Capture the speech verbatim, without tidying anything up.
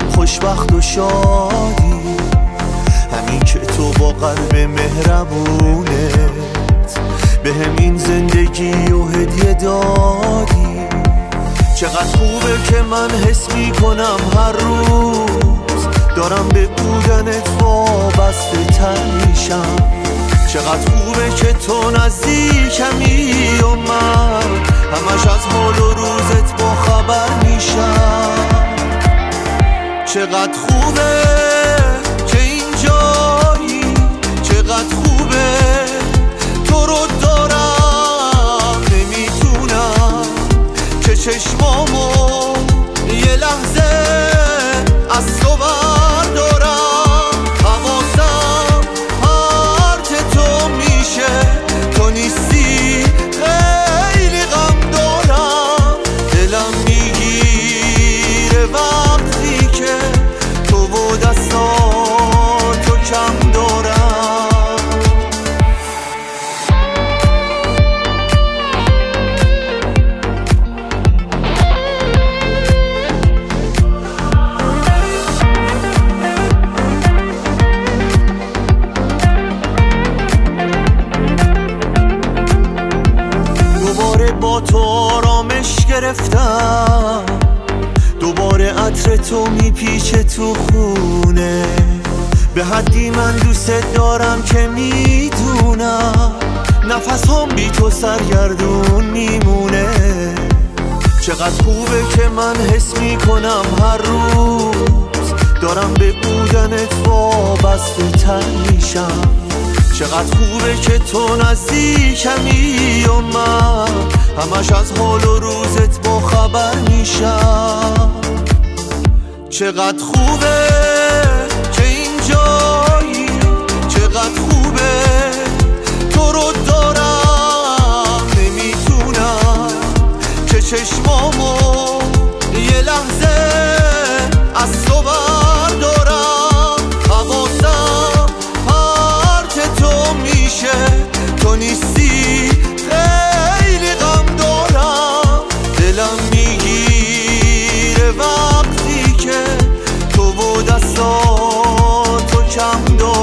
خوشبخت و شادی، همین که تو با قلب مهربونت به همین زندگی و هدیه دادی. چقدر خوبه که من حس می کنم هر روز دارم به بودنت وابسته تر میشم. چقدر خوبه که تو نزدیکمی و من همش از حال و روزت با خبر میشم. چقدر خوبه که اینجایی، چقدر خوبه تو رو دارم، نمیتونم که چشمامو یه لحظه از تو بردارم. حواسم پرت تو میشه، تو نیستی خیلی غم دارم. دلم میگیره وقتی که تو و دستاتو کم دارم. دوباره با تو آرامش گرفتم، دوباره عطر تو میپیچه تو خونه. به حدی من دوست دارم که میدونم نفس هم بی تو سرگردون میمونه. چقدر خوبه که من حس میکنم هر روز دارم به بودنت وابسته تر میشم. چقدر خوبه که تو نزدیکمی و من همش از حال و روزت با خبر میشم. چقدر خوبه که اینجایی، چقدر خوبه تو رو دارم، نمیتونم که چشمامو یه لحظه از تو بردارم. حواسم پرت تو میشه، تو نیستی خیلی غم دارم. دلم میگیره وقتی که تو و دستاتو کم دارم.